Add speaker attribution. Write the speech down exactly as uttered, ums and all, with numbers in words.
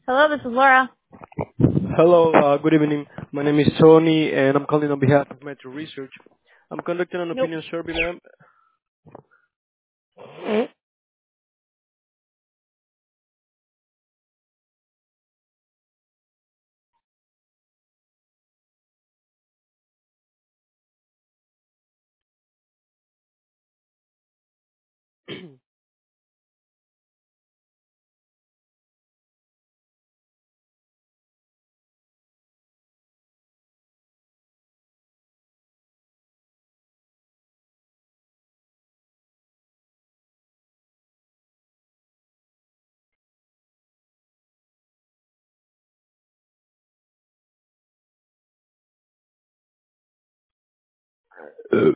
Speaker 1: Hello, this is Laura.
Speaker 2: Hello, uh, good evening. My name is Tony, and I'm calling on behalf of Metro Research. I'm conducting an
Speaker 1: Nope.
Speaker 2: opinion survey, ma'am. Uh,